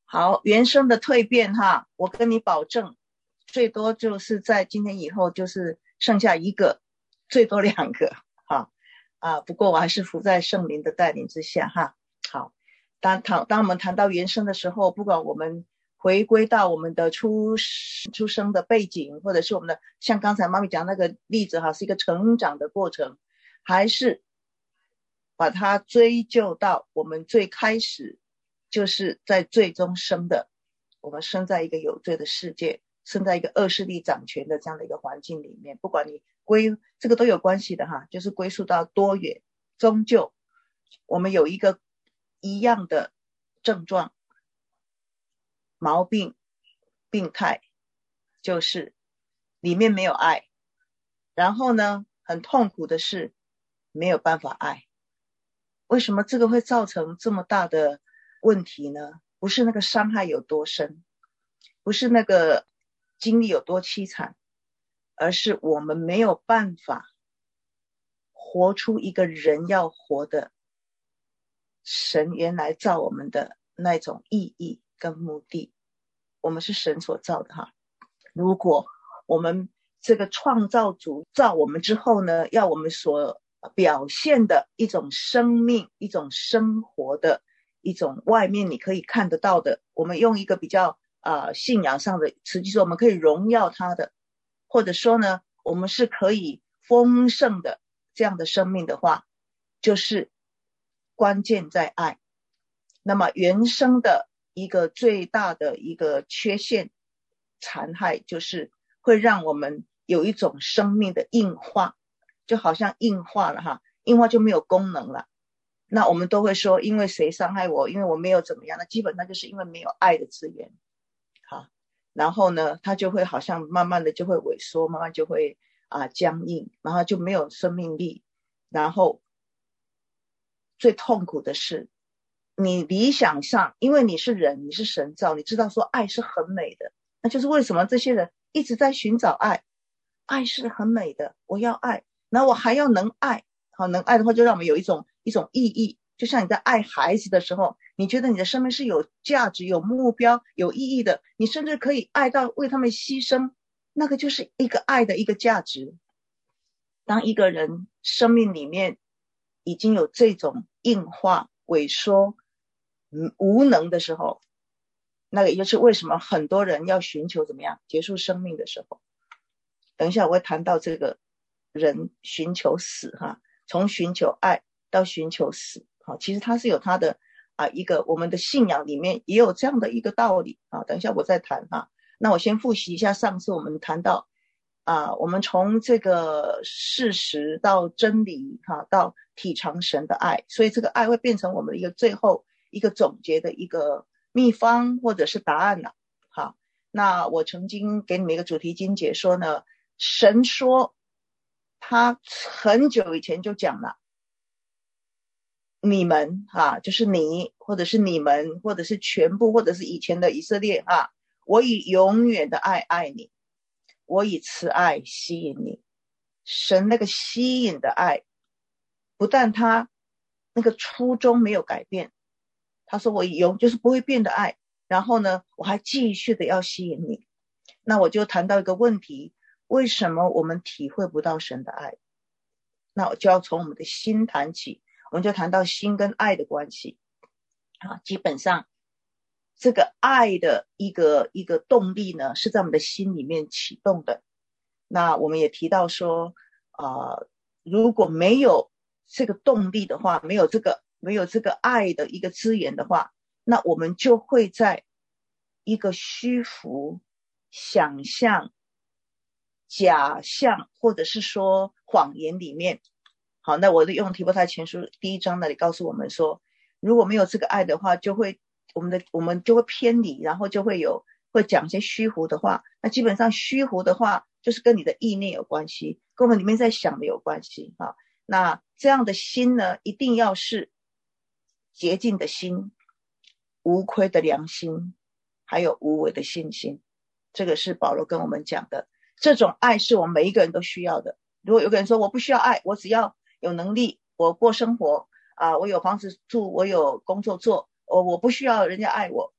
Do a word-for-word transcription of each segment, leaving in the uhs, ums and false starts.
好，原生的蜕变哈，我跟你保证，最多就是在今天以后就是剩下一个，最多两个哈啊。不过我还是服在圣灵的带领之下哈。好，当当当我们谈到原生的时候，不管我们回归到我们的出出生的背景，或者是我们的像刚才妈咪讲那个例子哈，是一个成长的过程，还是把它追究到我们最开始就是在最终生的，我们生在一个有罪的世界，生在一个恶势力掌权的这样的一个环境里面，不管你归这个都有关系的哈，就是归宿到多元，终究我们有一个一样的症状毛病病态，就是里面没有爱，然后呢很痛苦的是没有办法爱。为什么这个会造成这么大的问题呢？不是那个伤害有多深，不是那个经历有多凄惨，而是我们没有办法活出一个人要活的神原来造我们的那种意义跟目的。我们是神所造的哈，如果我们这个创造主造我们之后呢，要我们所表现的一种生命，一种生活的一种外面你可以看得到的，我们用一个比较呃信仰上的词，就是我们可以荣耀他的，或者说呢我们是可以丰盛的这样的生命的话，就是关键在爱。那么原生的一个最大的一个缺陷残害，就是会让我们有一种生命的硬化，就好像硬化了哈，硬化就没有功能了。那我们都会说因为谁伤害我，因为我没有怎么样，那基本上就是因为没有爱的资源。好，然后呢它就会好像慢慢的就会萎缩，慢慢就会啊僵硬，然后就没有生命力。然后最痛苦的是你理想上，因为你是人，你是神造，你知道说爱是很美的，那就是为什么这些人一直在寻找爱。爱是很美的，我要爱，然后我还要能爱。好，能爱的话就让我们有一种一种意义，就像你在爱孩子的时候，你觉得你的生命是有价值有目标有意义的，你甚至可以爱到为他们牺牲，那个就是一个爱的一个价值。当一个人生命里面已经有这种硬化萎缩无能的时候，那个也就是为什么很多人要寻求怎么样结束生命的时候。等一下我会谈到这个人寻求死哈，从寻求爱到寻求死，好，其实它是有它的啊一个我们的信仰里面也有这样的一个道理啊。等一下我再谈哈。那我先复习一下上次我们谈到啊，我们从这个事实到真理哈，到体尝神的爱，所以这个爱会变成我们一个最后一个总结的一个秘方或者是答案了。好，那我曾经给你们一个主题经解说呢，神说他很久以前就讲了，你们啊，就是你或者是你们或者是全部或者是以前的以色列啊，我以永远的爱爱你，我以慈爱吸引你。神那个吸引的爱不但他那个初衷没有改变，他说我以永就是不会变的爱，然后呢我还继续的要吸引你。那我就谈到一个问题，为什么我们体会不到神的爱？那我就要从我们的心谈起，我们就谈到心跟爱的关系啊。基本上这个爱的一个一个动力呢，是在我们的心里面启动的。那我们也提到说呃，如果没有这个动力的话，没有这个没有这个爱的一个资源的话，那我们就会在一个虚浮想象假象或者是说谎言里面。好，那我用提摩太前书第一章那里告诉我们说，如果没有这个爱的话，就会我们的我们就会偏离，然后就会有会讲一些虚浮的话。那基本上虚浮的话就是跟你的意念有关系，跟我们里面在想的有关系啊。那这样的心呢，一定要是洁净的心，无亏的良心，还有无伪的信心。这个是保罗跟我们讲的，这种爱是我们每一个人都需要的。如果有个人说我不需要爱，我只要有能力，我过生活啊，我有房子住，我有工作做，我我不需要人家爱我，那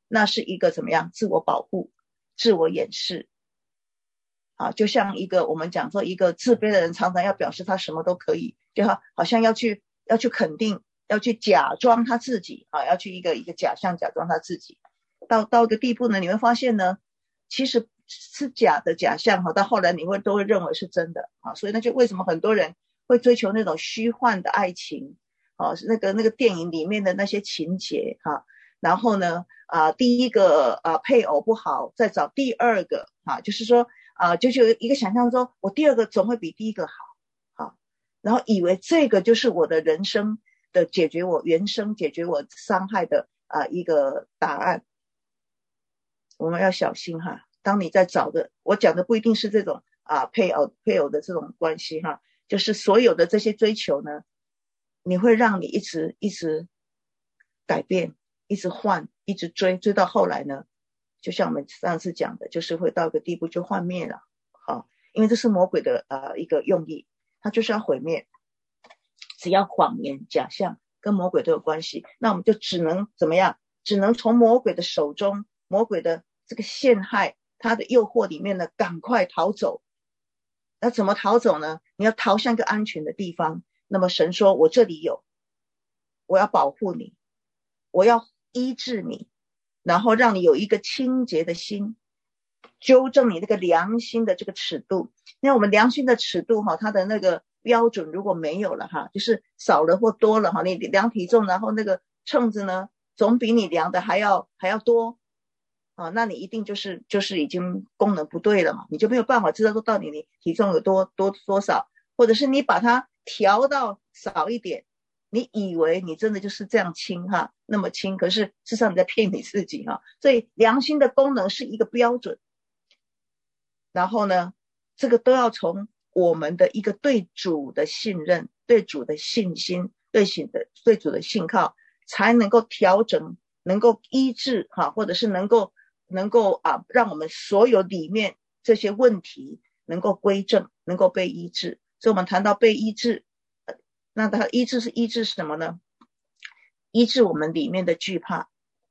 那是一个怎么样自我保护、自我掩饰啊，就像一个我们讲说一个自卑的人常常要表示他什么都可以，就好好像要去要去肯定，要去假装他自己啊，要去一个一个假象假装他自己，到到一个地步呢，你会发现呢，其实是假的假象哈，到后来你会都会认为是真的啊，所以那就为什么很多人会追求那种虚幻的爱情啊，那个那个电影里面的那些情节哈、啊，然后呢啊，第一个啊配偶不好，再找第二个啊，就是说啊，就就一个想象说，我第二个总会比第一个好啊，然后以为这个就是我的人生的解决我原生解决我伤害的啊一个答案。我们要小心哈，当你在找的，我讲的不一定是这种啊配偶配偶的这种关系哈，就是所有的这些追求呢，你会让你一直一直改变，一直换，一直追，追到后来呢，就像我们上次讲的，就是会到一个地步就幻灭了啊，因为这是魔鬼的呃一个用意，他就是要毁灭，只要谎言假象跟魔鬼都有关系，那我们就只能怎么样？只能从魔鬼的手中，魔鬼的这个陷害，他的诱惑里面呢，赶快逃走。那怎么逃走呢？你要逃向一个安全的地方。那么神说，我这里有，我要保护你，我要医治你，然后让你有一个清洁的心，纠正你那个良心的这个尺度。那我们良心的尺度哈，它的那个标准如果没有了哈，就是少了或多了哈，你量体重，然后那个秤子呢，总比你量的还要还要多啊，那你一定就是就是已经功能不对了嘛，你就没有办法知道说到底你体重有多多多少，或者是你把它调到少一点，你以为你真的就是这样轻哈，那么轻，可是事实上你在骗你自己哈。所以良心的功能是一个标准，然后呢，这个都要从我们的一个对主的信任、对主的信心、对主的对主的信靠，才能够调整，能够医治哈，或者是能够能够啊，让我们所有里面这些问题能够归正，能够被医治。所以我们谈到被医治，那它医治是医治什么呢？医治我们里面的惧怕。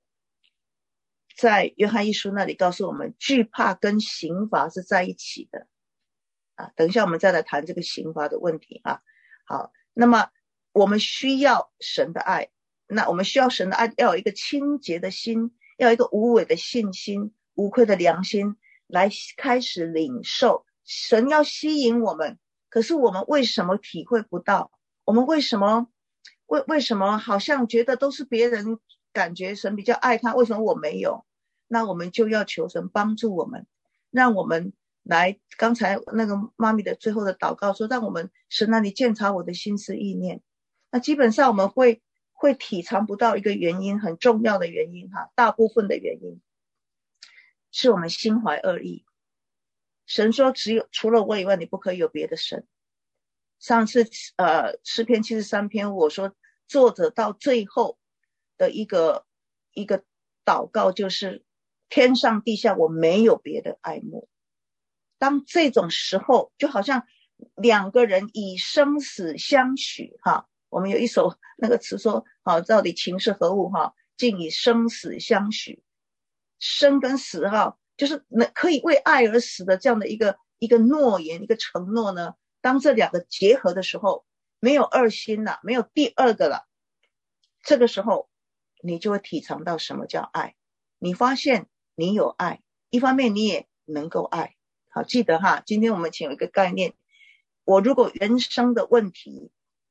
在约翰一书那里告诉我们，惧怕跟刑罚是在一起的啊。等一下我们再来谈这个刑罚的问题啊。好，那么我们需要神的爱，那我们需要神的爱，要有一个清洁的心，要有一个无伪的信心，无愧的良心，来开始领受神要吸引我们。可是我们为什么体会不到？我们为什么为为什么好像觉得都是别人感觉神比较爱他，为什么我没有？那我们就要求神帮助我们，让我们来，刚才那个妈咪的最后的祷告说，让我们神啊，你鉴察我的心思意念。那基本上我们会会体尝不到一个原因，很重要的原因哈，大部分的原因是我们心怀恶意。神说只有除了我以外，你不可以有别的神。上次呃诗篇七十三篇我说作者到最后的一个一个祷告就是天上地下我没有别的爱慕。当这种时候就好像两个人以生死相许哈，我们有一首那个词说好，到底情是何物哈，竟以生死相许。生跟死哈，就是可以为爱而死的这样的一个一个诺言，一个承诺呢，当这两个结合的时候，没有二心了，没有第二个了，这个时候你就会体尝到什么叫爱。你发现你有爱，一方面你也能够爱。好，记得哈，今天我们请有一个概念，我如果原生的问题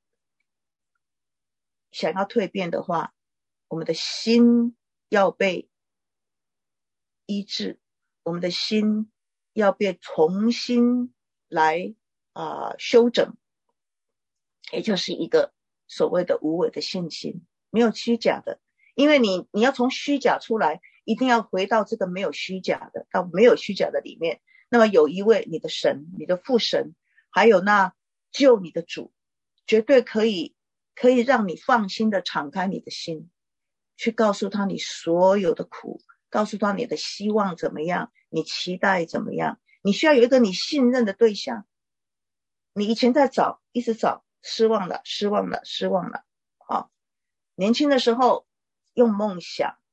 想要蜕变的话，我们的心要被医治，我们的心要被重新来啊、呃、修整，也就是一个所谓的无伪的信心，没有虚假的。因为你你要从虚假出来，一定要回到这个没有虚假的，到没有虚假的里面。那么有一位你的神，你的父神，还有那救你的主，绝对可以可以让你放心的敞开你的心，去告诉他你所有的苦，告诉他你的希望怎么样，你期待怎么样。你需要有一个你信任的对象。你以前在找，一直找，失望了失望了失望了。好，年轻的时候用梦想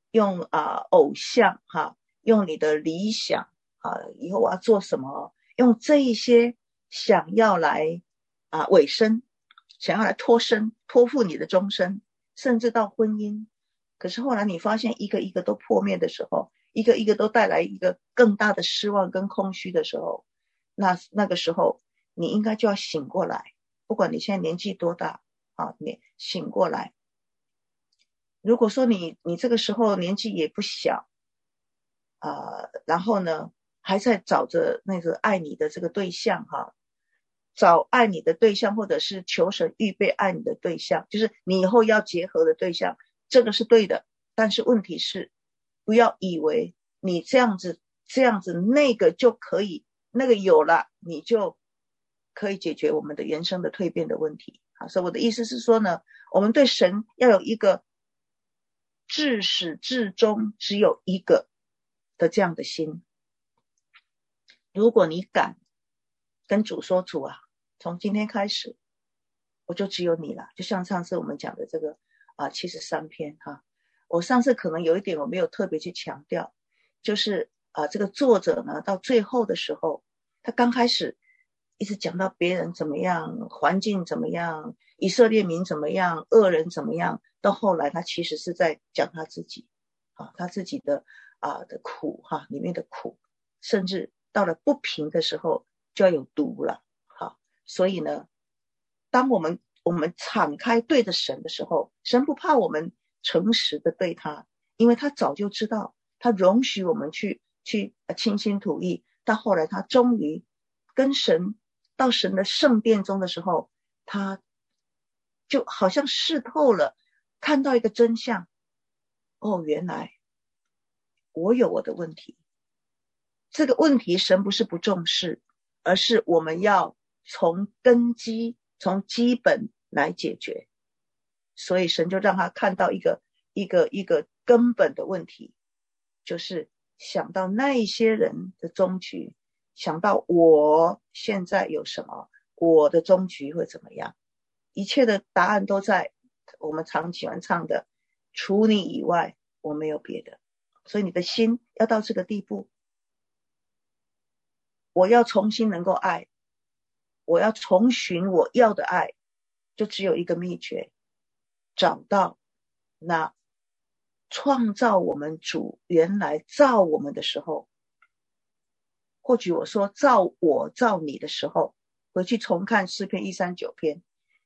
用啊、呃、偶像哈，用你的理想啊，以后我要做什么，用这一些想要来啊委身，想要来托生，托付你的终身，甚至到婚姻。可是后来你发现一个一个都破灭的时候，一个一个都带来一个更大的失望跟空虚的时候，那那个时候你应该就要醒过来，不管你现在年纪多大啊，你醒过来。如果说你你这个时候年纪也不小啊、呃，然后呢还在找着那个爱你的这个对象哈，找爱你的对象，或者是求神预备爱你的对象，就是你以后要结合的对象，这个是对的。但是问题是，不要以为你这样子这样子那个就可以，那个有了你就可以解决我们的原生的蜕变的问题。好，所以我的意思是说呢，我们对神要有一个至始至终只有一个的这样的心。如果你敢跟主说，主啊，从今天开始我就只有你了，就像上次我们讲的这个啊七十三篇哈，我上次可能有一点我没有特别去强调，就是啊这个作者呢到最后的时候，他刚开始一直讲到别人怎么样，环境怎么样，以色列民怎么样，恶人怎么样，到后来他其实是在讲他自己啊，他自己的啊的苦哈，里面的苦，甚至到了不平的时候就要有毒了。好，所以呢，当我们我们敞开对着神的时候，神不怕我们诚实的对他，因为他早就知道，他容许我们去去倾心吐意，到后来他终于跟神到神的圣殿中的时候，他就好像视透了，看到一个真相，哦，原来我有我的问题。这个问题神不是不重视，而是我们要从根基从基本来解决。所以神就让他看到一个一个一个根本的问题，就是想到那一些人的终局，想到我现在有什么，我的终局会怎么样，一切的答案都在我们常喜欢唱的除你以外我没有别的。所以你的心要到这个地步，我要重新能够爱，我要重寻我要的爱，就只有一个秘诀，找到那创造我们主原来造我们的时候，或许我说造我造你的时候，回去重看诗篇一三九篇，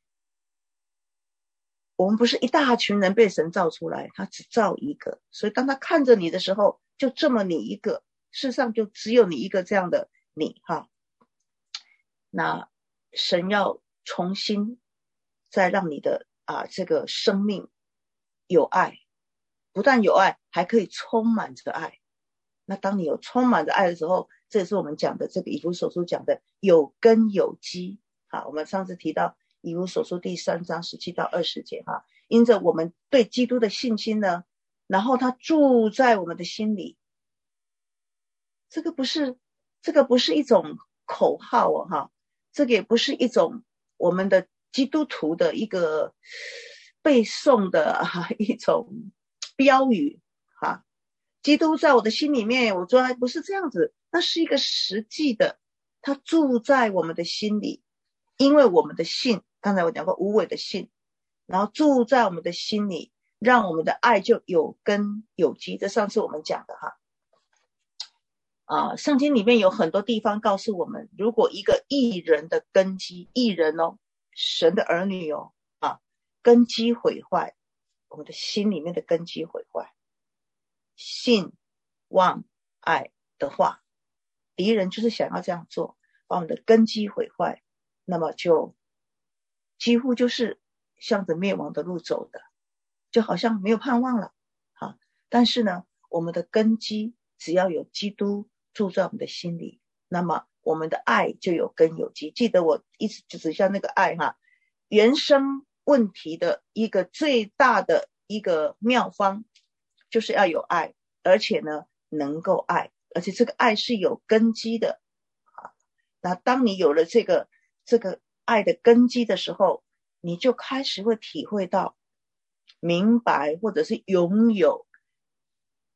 我们不是一大群人被神造出来，他只造一个，所以当他看着你的时候，就这么你一个，世上就只有你一个这样的你哈。那神要重新再让你的啊这个生命有爱，不但有爱，还可以充满着爱。那当你有充满着爱的时候，这也是我们讲的这个以弗所书讲的有根有基。好，我们上次提到以弗所书第三章十七到二十节哈，因着我们对基督的信心呢，然后他住在我们的心里。这个不是这个不是一种口号哦哈，这个也不是一种我们的基督徒的一个背诵的、啊、一种标语哈。基督在我的心里面，我说不是这样子，那是一个实际的，他住在我们的心里，因为我们的信，刚才我讲过无伪的信，然后住在我们的心里，让我们的爱就有根有基，这上次我们讲的哈。啊，圣经里面有很多地方告诉我们，如果一个义人的根基，义人哦，神的儿女哦，啊，根基毁坏，我们的心里面的根基毁坏，信望爱的话，敌人就是想要这样做，把我们的根基毁坏，那么就几乎就是向着灭亡的路走的，就好像没有盼望了啊。但是呢，我们的根基只要有基督住在我们的心里，那么我们的爱就有根有基。记得我一直指向那个爱哈，原生问题的一个最大的一个妙方，就是要有爱，而且呢能够爱，而且这个爱是有根基的啊。那当你有了这个这个爱的根基的时候，你就开始会体会到明白或者是拥有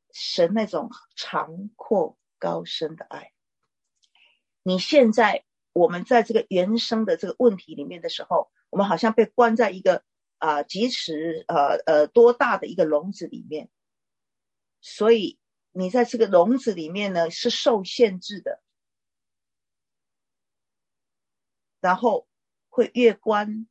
神那种长阔高深的爱。你现在我们在这个原生的这个问题里面的时候，我们好像被关在一个啊、呃，即使呃呃多大的一个笼子里面，所以你在这个笼子里面呢是受限制的，然后会越关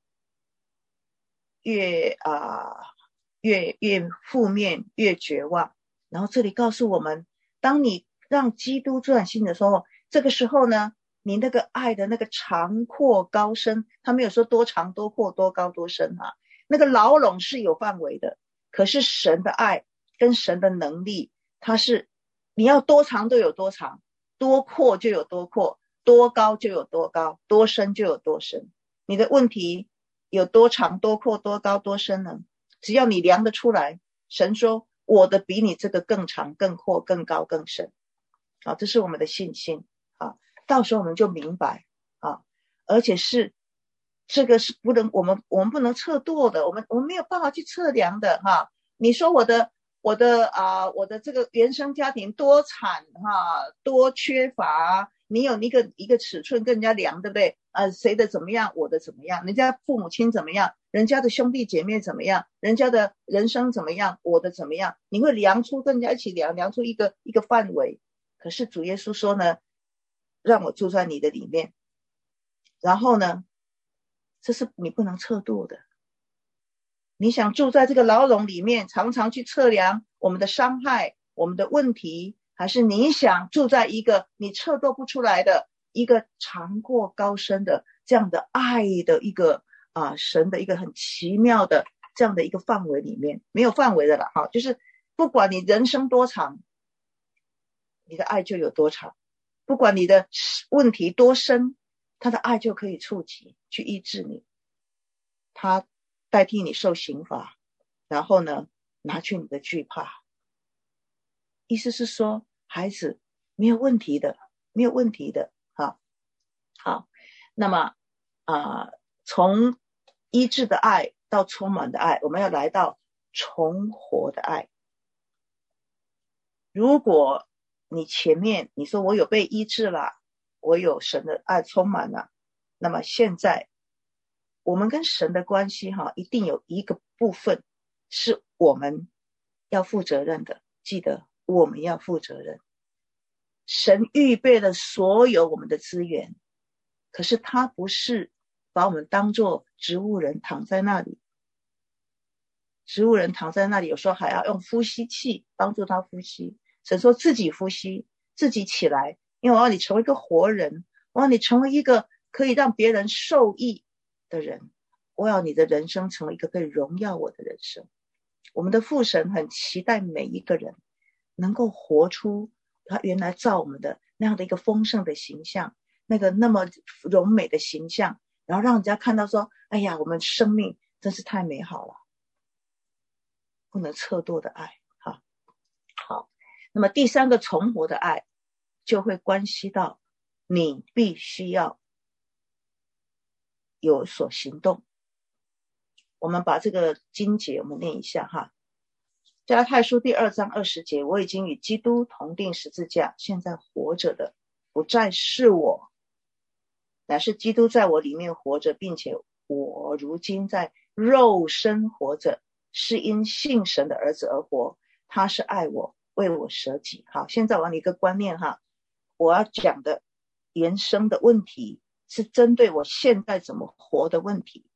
越啊、呃、越越负面，越绝望。然后这里告诉我们，当你让基督住在心的时候，这个时候呢，你那个爱的那个长阔高深，他没有说多长多阔多高多深啊，那个牢笼是有范围的，可是神的爱跟神的能力，它是你要多长都有多长，多阔就有多阔，多高就有多高，多深就有多深。你的问题有多长多阔多高多深呢？只要你量得出来，神说我的比你这个更长更阔更高更深啊，这是我们的信心啊。到时候我们就明白啊，而且是这个是不能我们我们不能测度的，我们我们没有办法去测量的哈、啊。你说我的我的啊我的这个原生家庭多惨哈、啊，多缺乏，你有一个一个尺寸跟人家量，对不对？呃，谁的怎么样，我的怎么样？人家父母亲怎么样？人家的兄弟姐妹怎么样？人家的人生怎么样？我的怎么样？你会量出跟人家一起量，量出一个一个范围。可是主耶稣说呢，让我住在你的里面，然后呢，这是你不能测度的。你想住在这个牢笼里面，常常去测量我们的伤害，我们的问题，还是你想住在一个你测度不出来的一个长阔高深的这样的爱的一个啊、呃、神的一个很奇妙的这样的一个范围里面？没有范围的啦，哈，就是不管你人生多长，你的爱就有多长；不管你的问题多深，他的爱就可以触及去医治你，他代替你受刑罚，然后呢拿去你的惧怕。意思是说，孩子没有问题的，没有问题的。好，好，那么啊、呃，从医治的爱到充满的爱，我们要来到重活的爱。如果你前面你说我有被医治了，我有神的爱充满了，那么现在我们跟神的关系哈，一定有一个部分是我们要负责任的。记得我们要负责任。神预备了所有我们的资源，可是他不是把我们当作植物人躺在那里。植物人躺在那里，有时候还要用呼吸器帮助他呼吸。神说自己呼吸，自己起来，因为我要你成为一个活人，我要你成为一个可以让别人受益的人，我要你的人生成为一个可以荣耀我的人生。我们的父神很期待每一个人能够活出他原来造我们的那样的一个丰盛的形象，那个那么柔美的形象，然后让人家看到说，哎呀，我们生命真是太美好了，不能测度的爱。好，好，那么第三个重活的爱就会关系到你必须要有所行动。我们把这个经节我们念一下哈。加拉太书第二章二十节，我已经与基督同定十字架，现在活着的不再是我，乃是基督在我里面活着，并且我如今在肉身活着，是因信神的儿子而活，他是爱我，为我舍己。好，现在我要一个观念哈，我要讲的延伸的问题是针对我现在怎么活的问题。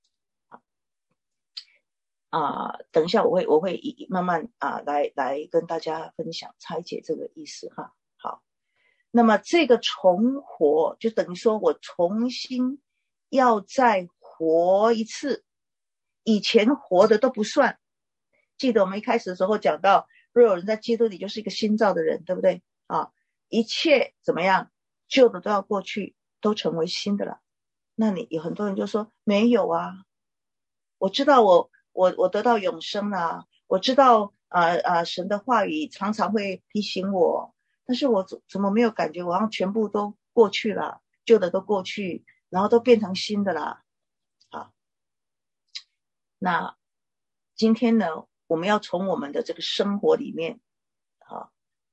啊、呃，等一下我会我会慢慢啊、呃、来来跟大家分享拆解这个意思哈。好，那么这个重活就等于说我重新要再活一次，以前活的都不算。记得我们一开始的时候讲到，若有人在基督里就是一个新造的人，对不对啊？一切怎么样，旧的都要过去，都成为新的了。那你有很多人就说没有啊，我知道我我我得到永生了、啊，我知道啊啊、呃呃、神的话语常常会提醒我，但是我怎么没有感觉我好像全部都过去了，旧的都过去，然后都变成新的啦。好，那今天呢，我们要从我们的这个生活里面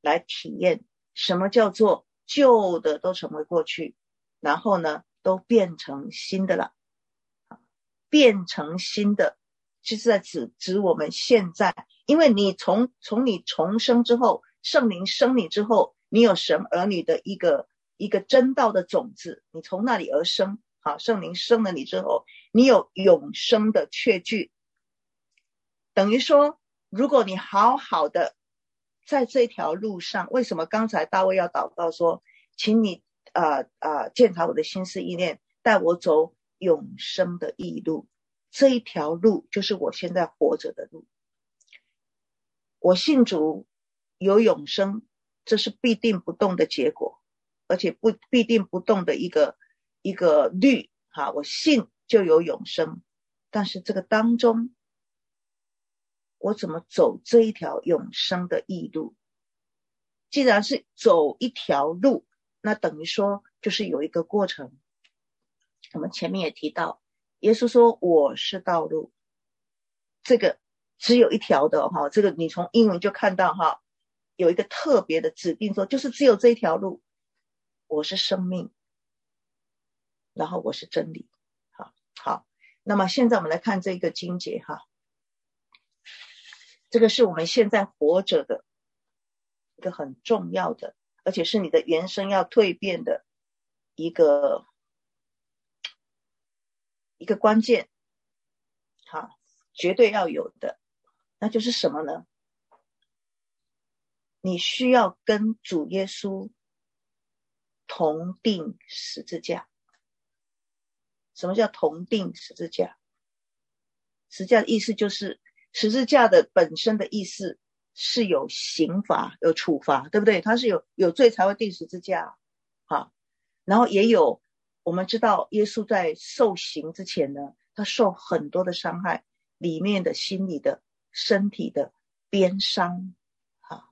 来体验什么叫做旧的都成为过去，然后呢都变成新的了。变成新的就是在指指我们现在，因为你从从你重生之后，圣灵生你之后，你有神儿女的一个一个真道的种子，你从那里而生。好，圣灵生了你之后，你有永生的确据，等于说如果你好好的在这条路上，为什么刚才大卫要祷告说，请你呃呃鉴察我的心思意念，带我走永生的义路。这一条路就是我现在活着的路。我信主有永生，这是必定不动的结果，而且不必定不动的一个一个律哈，我信就有永生。但是这个当中，我怎么走这一条永生的义路？既然是走一条路，那等于说就是有一个过程。我们前面也提到，耶稣说我是道路，这个只有一条的哈，这个你从英文就看到哈，有一个特别的指定说，就是只有这一条路。我是生命，然后我是真理。好，好，那么现在我们来看这个经节哈，这个是我们现在活着的一个很重要的，而且是你的原生要蜕变的一个一个关键，好，绝对要有的，那就是什么呢？你需要跟主耶稣同定十字架。什么叫同定十字架？十字架的意思就是十字架的本身的意思是有刑罚有处罚，对不对？它是有有罪才会定十字架。好，然后也有我们知道耶稣在受刑之前呢，他受很多的伤害，里面的心理的身体的鞭伤。好，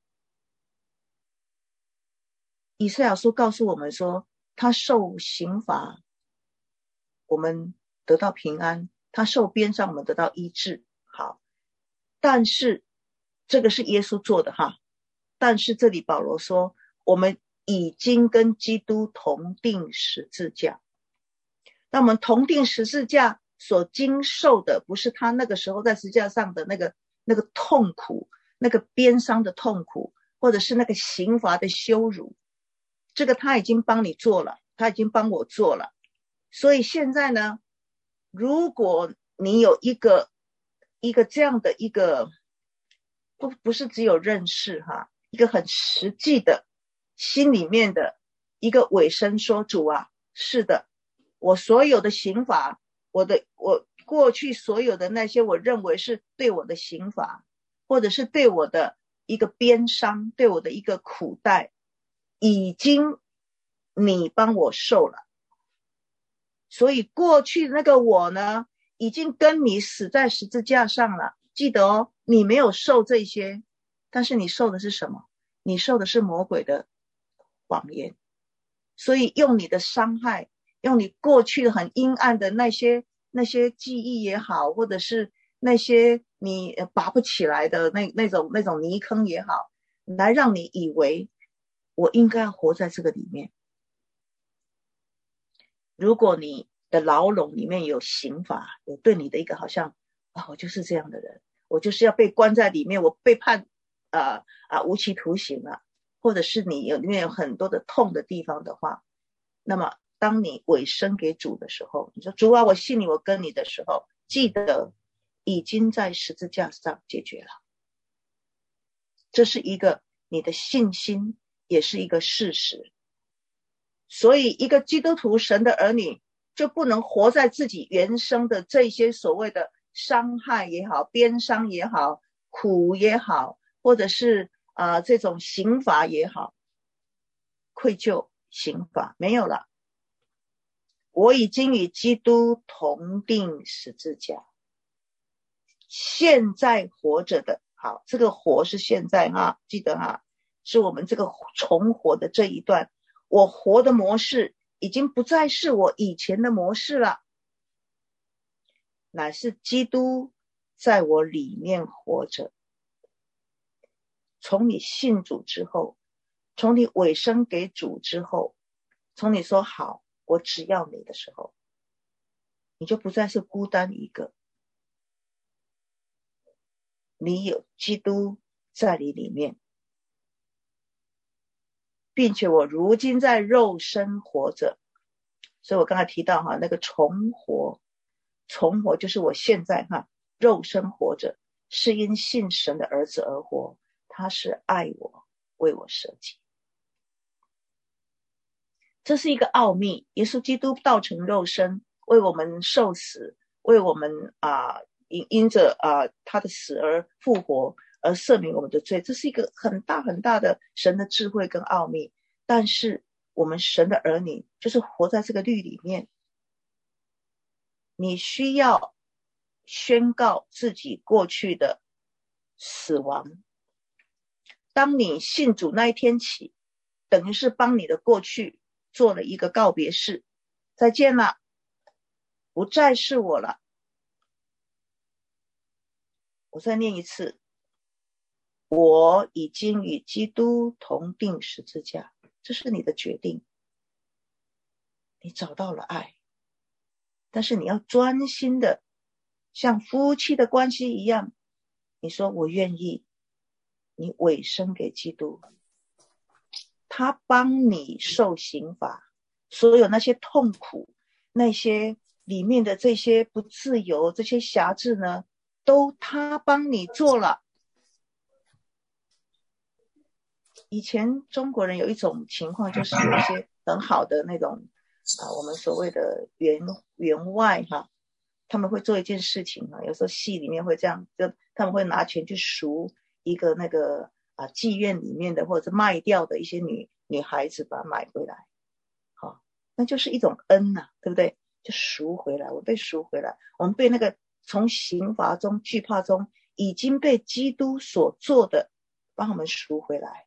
以赛亚书告诉我们说，他受刑罚我们得到平安，他受鞭伤我们得到医治。好，但是这个是耶稣做的哈，但是这里保罗说我们已经跟基督同定十字架。那我们同定十字架所经受的，不是他那个时候在十字架上的那个那个痛苦，那个鞭伤的痛苦，或者是那个刑罚的羞辱，这个他已经帮你做了，他已经帮我做了。所以现在呢，如果你有一个一个这样的一个不不是只有认识哈，一个很实际的心里面的一个委身说，主啊，是的，我所有的刑罚，我的我过去所有的那些我认为是对我的刑罚，或者是对我的一个鞭伤，对我的一个苦待，已经你帮我受了。所以过去那个我呢，已经跟你死在十字架上了。记得哦，你没有受这些，但是你受的是什么？你受的是魔鬼的谎言。所以用你的伤害，用你过去的很阴暗的那些那些记忆也好，或者是那些你拔不起来的那那种那种泥坑也好，来让你以为我应该要活在这个里面。如果你的牢笼里面有刑罚，有对你的一个好像啊，我就是这样的人，我就是要被关在里面，我被判啊啊无期徒刑了，或者是你有里面有很多的痛的地方的话，那么当你委身给主的时候，你说主啊，我信你，我跟你的时候，记得已经在十字架上解决了。这是一个你的信心，也是一个事实。所以一个基督徒神的儿女就不能活在自己原生的这些所谓的伤害也好，鞭伤也好，苦也好，或者是呃这种刑罚也好，愧疚刑罚没有了。我已经与基督同定十字架，现在活着的，好，这个活是现在哈，记得哈，是我们这个重活的这一段。我活的模式已经不再是我以前的模式了，乃是基督在我里面活着。 从你信主之后，从你委身给主之后，从你说好我只要你的时候，你就不再是孤单一个，你有基督在你里面，并且我如今在肉身活着。所以我刚才提到哈，那个重活，重活就是我现在哈肉身活着，是因信神的儿子而活，他是爱我，为我舍己。这是一个奥秘，耶稣基督道成肉身，为我们受死，为我们啊、呃、因因着啊、呃、他的死而复活，而赦免我们的罪。这是一个很大很大的神的智慧跟奥秘。但是我们神的儿女就是活在这个律里面，你需要宣告自己过去的死亡。当你信主那一天起，等于是帮你的过去做了一个告别式，再见了，不再是我了。我再念一次，我已经与基督同定十字架，这是你的决定。你找到了爱，但是你要专心的像夫妻的关系一样，你说我愿意，你委身给基督，他帮你受刑罚，所有那些痛苦，那些里面的这些不自由，这些辖制呢，都他帮你做了。以前中国人有一种情况，就是有一些很好的那种啊，我们所谓的员员外哈，他们会做一件事情啊，有时候戏里面会这样，就他们会拿钱去赎一个那个啊妓院里面的或者是卖掉的一些女女孩子，把它买回来，好、啊，那就是一种恩呐、啊，对不对？就赎回来，我被赎回来，我们被那个从刑罚中惧怕中已经被基督所做的帮我们赎回来。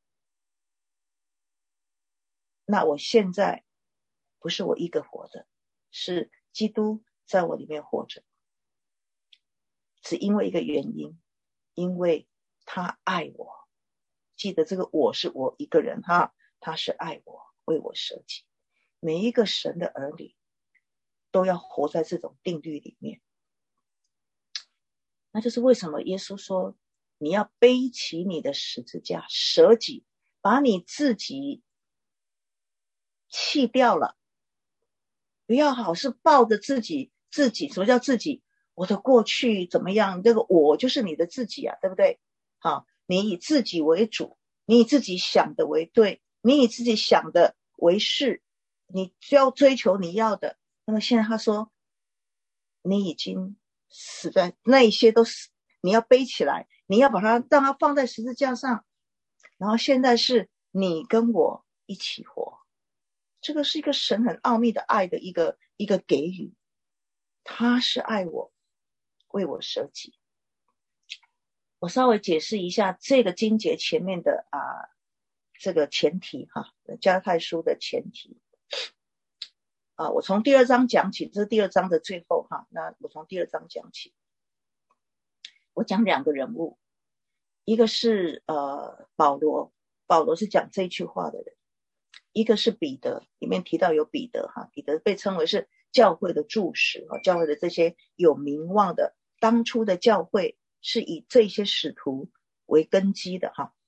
那我现在不是我一个活着，是基督在我里面活着，只因为一个原因，因为他爱我。记得这个我是我一个人哈，他是爱我，为我舍己。每一个神的儿女都要活在这种定律里面。那就是为什么耶稣说你要背起你的十字架，舍己，把你自己弃掉了，不要好是抱着自己自己。什么叫自己？我的过去怎么样，这个我就是你的自己啊，对不对？好，你以自己为主，你以自己想的为对，你以自己想的为是，你只要追求你要的。那么现在他说你已经死在那一些都死，你要背起来，你要把它让它放在十字架上，然后现在是你跟我一起活。这个是一个神很奥秘的爱的一个一个给予，他是爱我，为我舍己。我稍微解释一下这个经节前面的啊、呃、这个前提哈，加拉太书的前提啊、呃，我从第二章讲起，这是第二章的最后哈。那我从第二章讲起，我讲两个人物，一个是呃保罗，保罗是讲这句话的人。一个是彼得，里面提到有彼得哈，彼得被称为是教会的柱石，教会的这些有名望的，当初的教会是以这些使徒为根基的哈。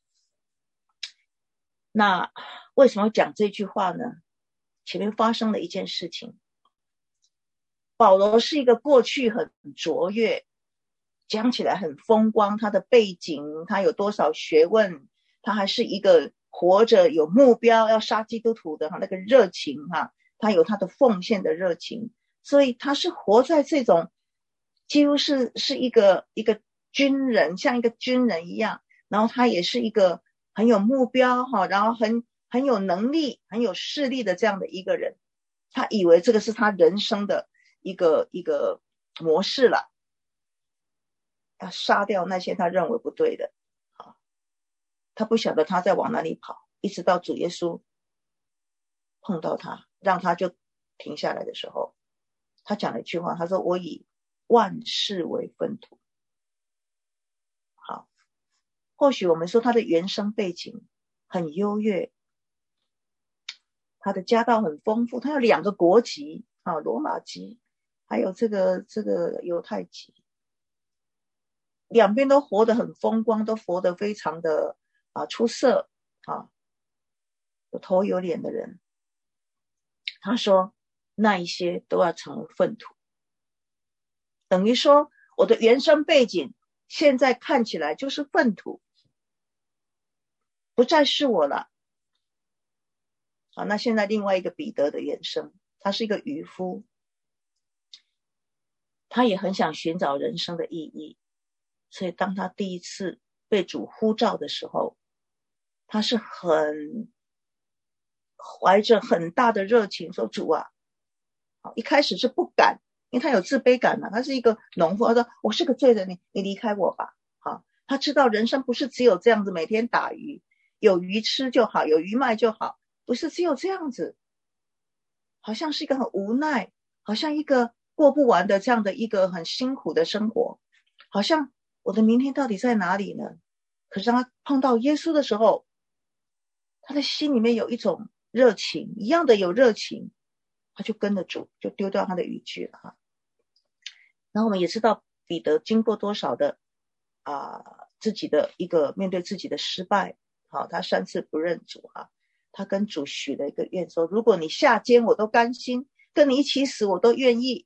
那为什么讲这句话呢？前面发生了一件事情，保罗是一个过去很卓越，讲起来很风光，他的背景，他有多少学问，他还是一个活着有目标要杀基督徒的那个热情哈，他有他的奉献的热情，所以他是活在这种几乎是是一个一个军人，像一个军人一样，然后他也是一个很有目标哈，然后很很有能力很有势力的这样的一个人，他以为这个是他人生的一个一个模式了，要杀掉那些他认为不对的。他不晓得他在往哪里跑，一直到主耶稣碰到他，让他就停下来的时候，他讲了一句话，他说我以万事为粪土。好， 或许我们说他的原生背景很优越，他的家道很丰富，他有两个国籍啊，罗马籍还有这个这个犹太籍，两边都活得很风光，都活得非常的啊出色啊，有头有脸的人。他说那一些都要成为粪土，等于说我的原生背景现在看起来就是粪土，不再是我了。啊，那现在另外一个彼得的原生，他是一个渔夫，他也很想寻找人生的意义，所以当他第一次被主呼召的时候，他是很怀着很大的热情说，主啊，一开始是不敢，因为他有自卑感嘛，他是一个农夫，他说我是个罪人，你你离开我吧。好，他知道人生不是只有这样子，每天打鱼，有鱼吃就好，有鱼卖就好，不是只有这样子，好像是一个很无奈，好像一个过不完的这样的一个很辛苦的生活，好像我的明天到底在哪里呢？可是当他碰到耶稣的时候，他的心里面有一种热情，一样的有热情，他就跟着主，就丢掉他的渔具了哈。然后我们也知道彼得经过多少的啊、呃、自己的一个面对自己的失败，好，他三次不认主哈，他跟主许了一个愿说，如果你下监我都甘心，跟你一起死我都愿意。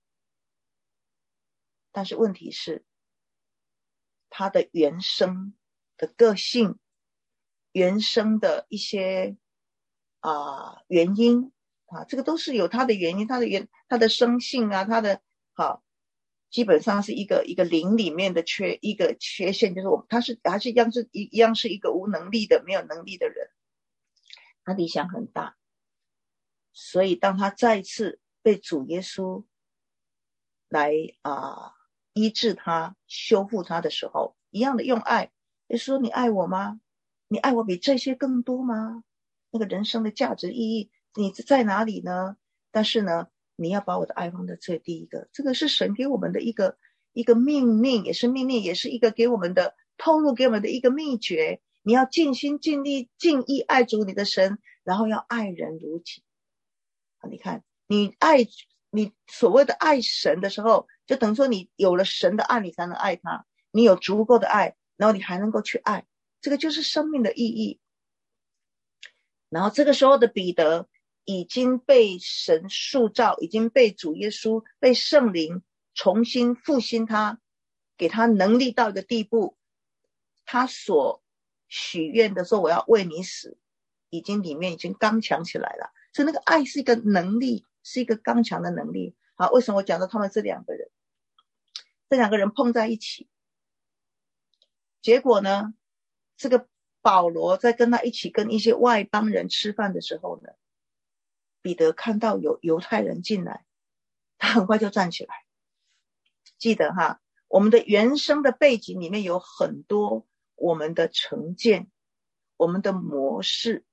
但是问题是他的原生的个性，原生的一些啊、呃、原因啊，这个都是有他的原因，他的原他的生性啊，他的好，基本上是一个一个灵里面的缺一个缺陷，就是我们他是还是一样是一样是一个无能力的没有能力的人，他理想很大，所以当他再次被主耶稣来啊、呃、医治他修复他的时候，一样的用爱，耶稣说你爱我吗？你爱我比这些更多吗？那个人生的价值意义你在哪里呢？但是呢你要把我的爱放在最第一个，这个是神给我们的一个一个命令，也是命令，也是一个给我们的透露给我们的一个秘诀，你要尽心尽力尽意爱主你的神，然后要爱人如己。你看你爱你所谓的爱神的时候，就等于说你有了神的爱你才能爱他，你有足够的爱，然后你还能够去爱，这个就是生命的意义。然后这个时候的彼得已经被神塑造，已经被主耶稣被圣灵重新复兴他，给他能力到一个地步，他所许愿的说我要为你死，已经里面已经刚强起来了。所以那个爱是一个能力，是一个刚强的能力。好，为什么我讲到他们这两个人这两个人碰在一起，结果呢这个保罗在跟他一起跟一些外邦人吃饭的时候呢，彼得看到有犹太人进来，他很快就站起来。记得哈，我们的原生的背景里面有很多我们的成见，我们的模式，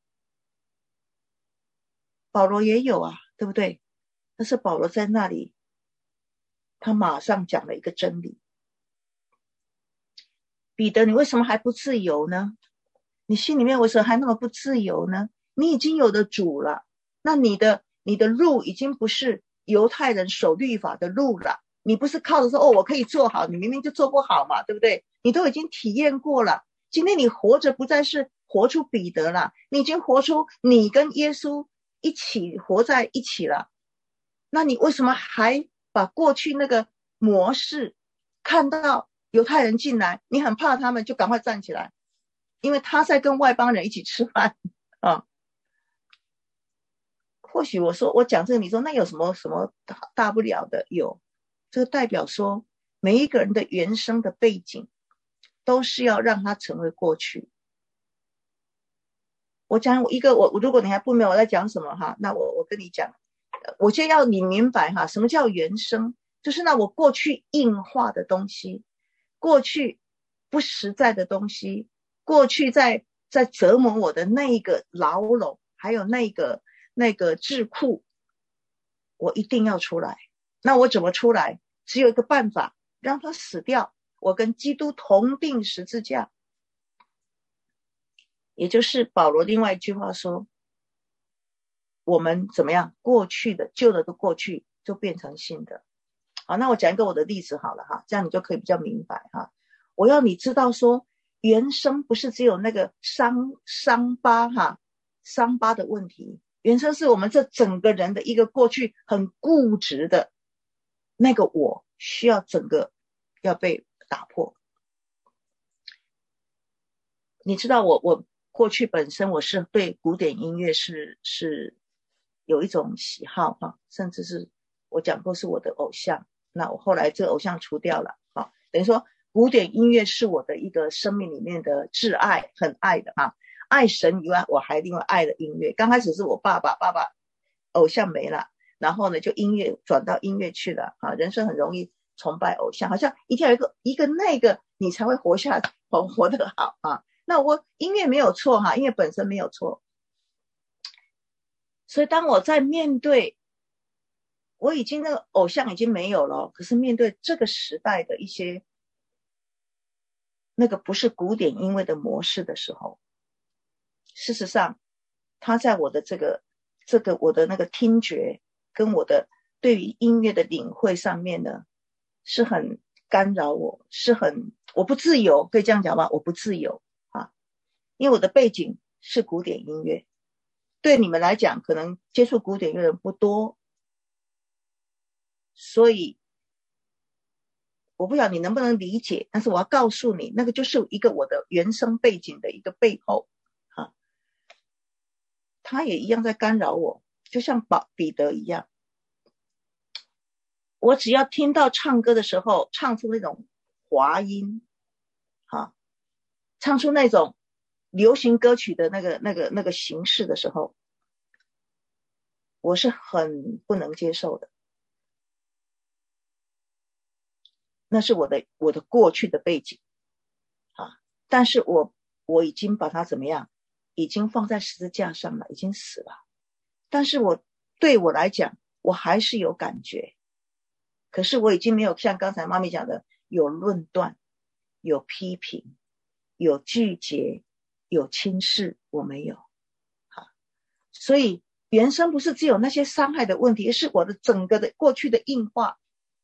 保罗也有啊，对不对？但是保罗在那里他马上讲了一个真理，彼得你为什么还不自由呢？你心里面为什么还那么不自由呢？你已经有了主了，那你的你的路已经不是犹太人守律法的路了，你不是靠着说哦我可以做好，你明明就做不好嘛，对不对？你都已经体验过了，今天你活着不再是活出彼得了，你已经活出你跟耶稣一起活在一起了，那你为什么还把过去那个模式，看到犹太人进来你很怕他们就赶快站起来，因为他在跟外邦人一起吃饭啊。或许我说我讲这个，你说那有什么什么大不了的？有，这个代表说每一个人的原生的背景都是要让他成为过去。我讲一个，我如果你还不明白我在讲什么哈，那我我跟你讲，我就要你明白哈，什么叫原生，就是那我过去硬化的东西，过去不实在的东西，过去在在折磨我的那个牢笼，还有那个那个桎梏，我一定要出来。那我怎么出来？只有一个办法，让他死掉，我跟基督同定十字架。 也就是保罗另外一句话说，我们怎么样，过去的旧的都过去，就变成新的。好，那我讲一个我的例子好了哈，这样你就可以比较明白哈。我要你知道说，原生不是只有那个伤伤疤哈，伤疤的问题，原生是我们这整个人的一个过去很固执的那个我，需要整个要被打破。你知道我我过去本身我是对古典音乐是是有一种喜好哈，甚至是我讲过是我的偶像。那我后来这个偶像除掉了哈，等于说古典音乐是我的一个生命里面的挚爱，很爱的哈。爱神以外，我还另外爱了音乐。刚开始是我爸爸，爸爸偶像没了，然后呢就音乐转到音乐去了啊。人生很容易崇拜偶像，好像一定要有一个一个那个你才会活下活活得好啊。那我音乐没有错哈，音乐本身没有错。所以当我在面对我已经那个偶像已经没有了，可是面对这个时代的一些那个不是古典音乐的模式的时候，事实上他在我的这个这个我的那个听觉跟我的对于音乐的领会上面呢，是很干扰我，是很我不自由，可以这样讲吧，我不自由啊，因为我的背景是古典音乐，对你们来讲可能接触古典音乐的人不多，所以我不晓得你能不能理解，但是我要告诉你，那个就是一个我的原生背景的一个背后啊，他也一样在干扰我，就像彼得一样，我只要听到唱歌的时候唱出那种滑音啊，唱出那种流行歌曲的那个那个那个形式的时候，我是很不能接受的。那是我的我的过去的背景啊，但是我我已经把它怎么样，已经放在十字架上了，已经死了。但是我对我来讲，我还是有感觉，可是我已经没有像刚才妈咪讲的，有论断，有批评，有拒绝，有轻视，我没有啊。所以原生不是只有那些伤害的问题，是我的整个的过去的硬化。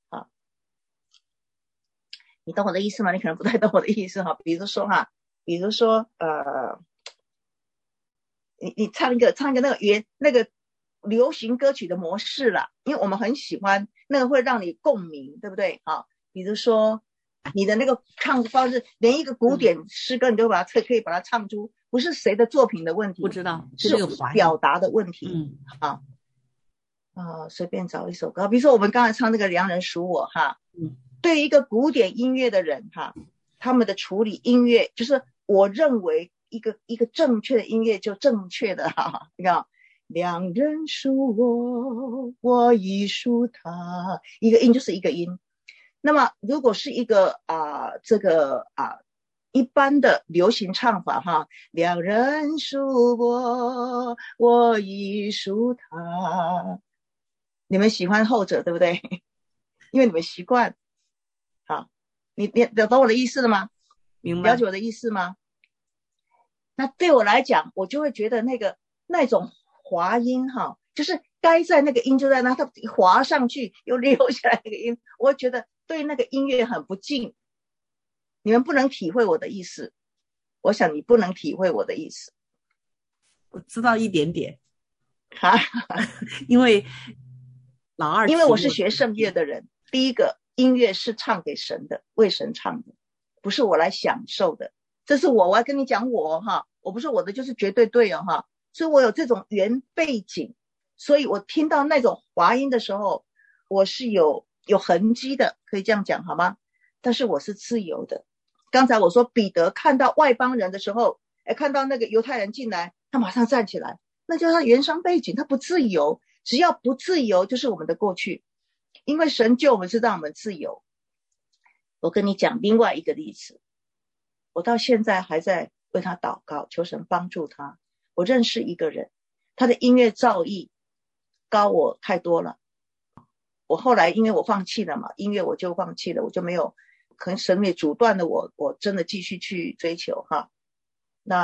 你懂我的意思吗？你可能不太懂我的意思哈。比如说哈，比如说呃，你你唱一个唱一个那个原那个流行歌曲的模式啦，因为我们很喜欢那个会让你共鸣，对不对？啊，比如说你的那个唱方式，连一个古典诗歌你都把它可以把它唱出，不是谁的作品的问题， 不知道是表达的问题。 嗯啊啊，随便找一首歌，比如说我们刚才唱那个《良人属我》哈， 嗯。 对于一个古典音乐的人哈，他们的处理音乐就是我认为一个一个正确的音乐就正确的哈，你看，良人属我，我亦属他，一个音就是一个音。那么如果是一个啊、呃、这个啊、呃、一般的流行唱法哈，良人属我，我亦属他，你们喜欢后者对不对？因为你们习惯。好，你你懂我的意思了吗？ 明白， 了解我的意思吗？那对我来讲，我就会觉得那个那种滑音哈，就是该在那个音就在那，它滑上去又溜下来那个音，我觉得对那个音乐很不敬。你们不能体会我的意思，我想你不能体会我的意思。 我知道一点点， 哈， 因为老二， 因为我是学圣乐的人，第一个。音乐是唱给神的，为神唱的，不是我来享受的。这是我，我要跟你讲我哈，我不是我的就是绝对对哦哈。所以我有这种原背景，所以我听到那种滑音的时候，我是有有痕迹的，可以这样讲好吗？但是我是自由的。刚才我说彼得看到外邦人的时候，哎，看到那个犹太人进来，他马上站起来，那就是他原生背景，他不自由。只要不自由，就是我们的过去。因为神救我们是让我们自由。我跟你讲另外一个例子，我到现在还在为他祷告，求神帮助他。我认识一个人，他的音乐造诣高我太多了，我后来因为我放弃了嘛，音乐我就放弃了，我就没有，可能神也阻断了我，我真的继续去追求哈。那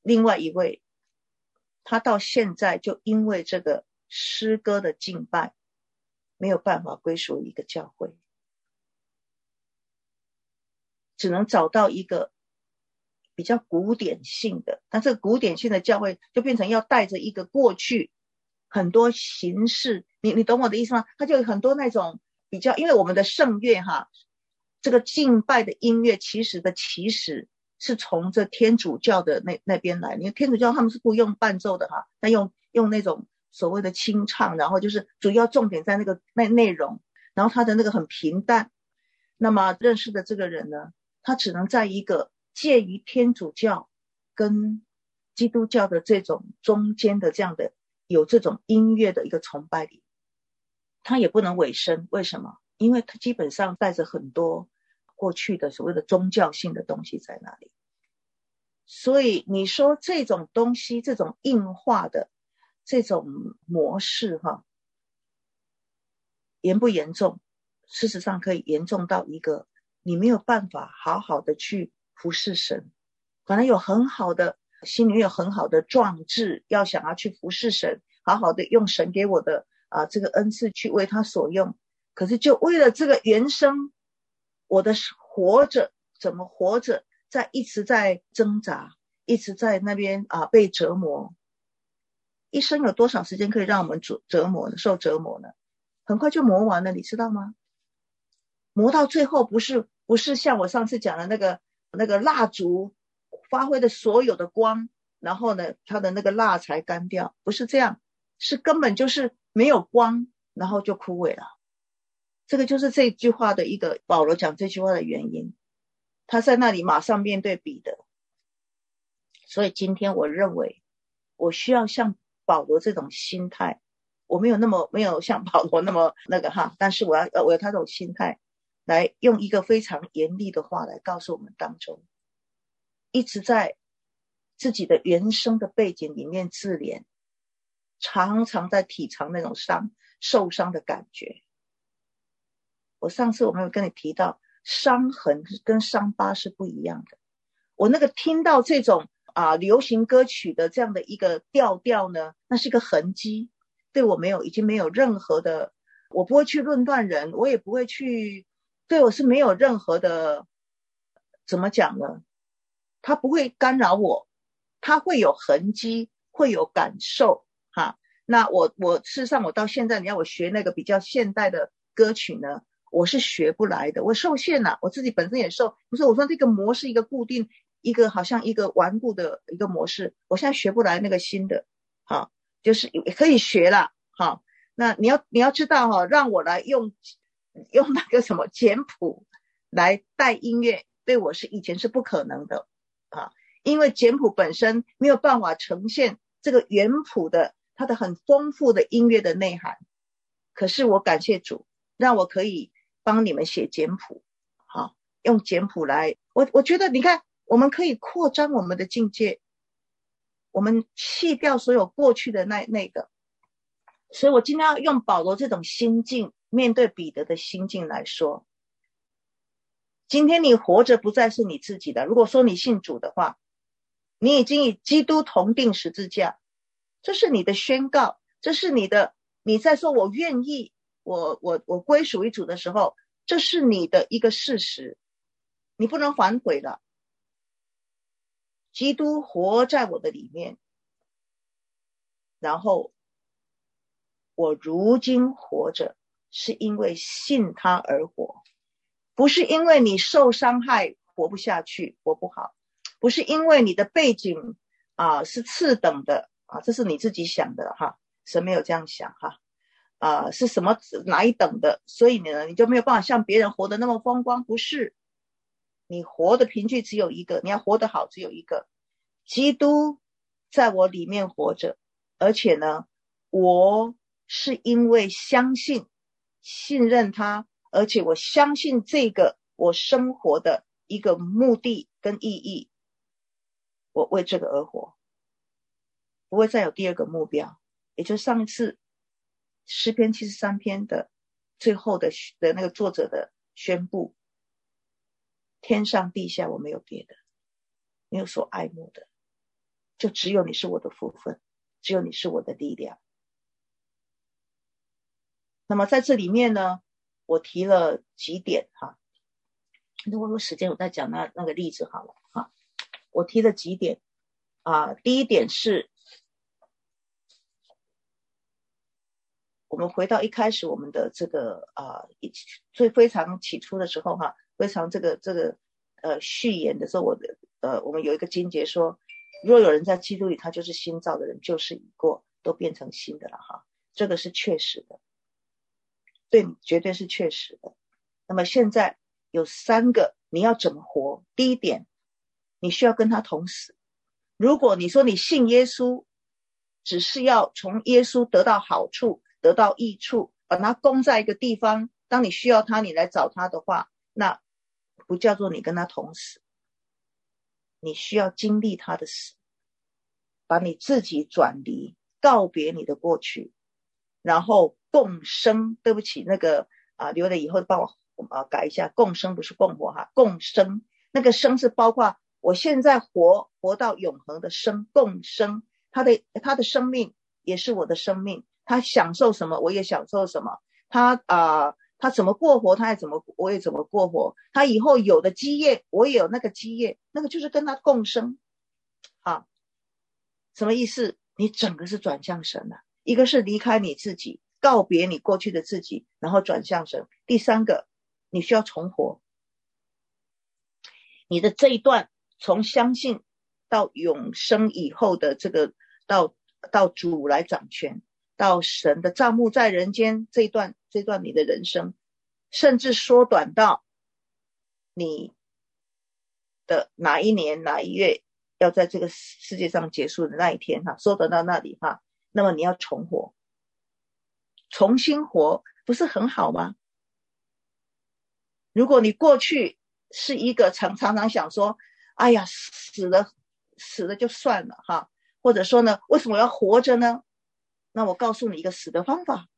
另外一位，他到现在就因为这个诗歌的敬拜没有办法归属一个教会，只能找到一个比较古典性的，但这个古典性的教会就变成要带着一个过去很多形式，你你懂我的意思吗？它就有很多那种比较，因为我们的圣乐哈，这个敬拜的音乐其实的起始是从这天主教的那那边来，因为天主教他们是不用伴奏的哈，那用用那种所谓的清唱，然后就是主要重点在那个那内容，然后他的那个很平淡。那么认识的这个人呢，他只能在一个介于天主教跟基督教的这种中间的这样的有这种音乐的一个崇拜里，他也不能委身。为什么？因为他基本上带着很多过去的所谓的宗教性的东西在那里。所以你说这种东西，这种硬化的这种模式哈，严不严重？事实上可以严重到一个你没有办法好好的去服侍神，可能有很好的心里面有很好的壮志，要想要去服侍神，好好的用神给我的啊这个恩赐去为他所用，可是就为了这个原生，我的活着怎么活着，在一直在挣扎，一直在那边啊被折磨。一生有多少时间可以让我们折磨呢？受折磨呢？很快就磨完了，你知道吗？磨到最后不是不是像我上次讲的那个那个蜡烛发挥的所有的光，然后呢它的那个蜡才干掉，不是这样，是根本就是没有光，然后就枯萎了。这个就是这句话的一个保罗讲这句话的原因，他在那里马上面对彼得。所以今天我认为我需要像保罗这种心态，我没有那么没有像保罗那么那个哈，但是我要我有他这种心态，来用一个非常严厉的话来告诉我们当中，一直在自己的原生的背景里面自怜，常常在体尝那种伤受伤的感觉。我上次我没有跟你提到，伤痕跟伤疤是不一样的。我那个听到这种啊流行歌曲的这样的一个调调呢，那是一个痕迹，对我没有已经没有任何的，我不会去论断人，我也不会去，对我是没有任何的，怎么讲呢？它不会干扰我，它会有痕迹，会有感受哈。那我我事实上我到现在你要我学那个比较现代的歌曲呢，我是学不来的，我受限了，我自己本身也受，不是我说这个模式一个固定一个好像一个顽固的一个模式，我现在学不来那个新的，好，就是可以学了，好，那你要你要知道哈，让我来用用那个什么简谱来带音乐，对我是以前是不可能的啊，因为简谱本身没有办法呈现这个原谱的它的很丰富的音乐的内涵，可是我感谢主，让我可以帮你们写简谱，好，用简谱来，我我觉得你看，我们可以扩张我们的境界，我们弃掉所有过去的那那个，所以我今天要用保罗这种心境，面对彼得的心境来说，今天你活着不再是你自己的，如果说你信主的话，你已经与基督同定十字架，这是你的宣告，这是你的，你在说我愿意，我我我归属于主的时候，这是你的一个事实，你不能反悔了。基督活在我的里面，然后我如今活着是因为信他而活，不是因为你受伤害活不下去活不好，不是因为你的背景啊是次等的啊，这是你自己想的哈，神没有这样想哈啊，是什么哪一等的，所以呢你就没有办法像别人活得那么风光，不是，你活的凭据只有一个，你要活得好只有一个，基督在我里面活着，而且呢我是因为相信信任他，而且我相信这个我生活的一个目的跟意义，我为这个而活，不会再有第二个目标，也就是上一次诗篇七十三篇的最后的的那个作者的宣布，天上地下我没有别的，没有所爱慕的， 就只有你是我的福分，只有你是我的力量。那么在这里面呢，我提了几点哈，如果有时间我再讲那那个例子好了哈。我提了几点啊，第一点是，我们回到一开始我们的这个啊，最非常起初的时候哈，非常这个这个呃序言的时候，我的呃我们有一个经节说，若有人在基督里，他就是新造的人，旧事已过，都变成新的了哈。这个是确实的，对，绝对是确实的。那么现在有三个你要怎么活？第一点，你需要跟他同死。如果你说你信耶稣，只是要从耶稣得到好处，得到益处，把他供在一个地方，当你需要他，你来找他的话，那不叫做你跟他同死。你需要经历他的死，把你自己转离，告别你的过去，然后共生。对不起，那个啊，留了以后帮我啊改一下，共生不是共活哈，共生。那个生是包括我现在活活到永恒的生，共生。他的他的生命也是我的生命，他享受什么我也享受什么，他啊、呃、他怎么过活他也怎么我也怎么过活，他以后有的基业我也有那个基业，那个就是跟他共生啊。什么意思？你整个是转向神了，一个是离开你自己，告别你过去的自己，然后转向神。第三个，你需要重活。你的这一段从相信到永生以后的这个到到主来掌权，到神的帐幕在人间，这一段这一段你的人生，甚至缩短到你的哪一年哪一月要在这个世界上结束的那一天哈，缩短到那里哈，那么你要重活，重新活，不是很好吗？如果你过去是一个常常常想说，哎呀，死了死了就算了哈，或者说呢，为什么要活着呢？那我告诉你一个死的方法。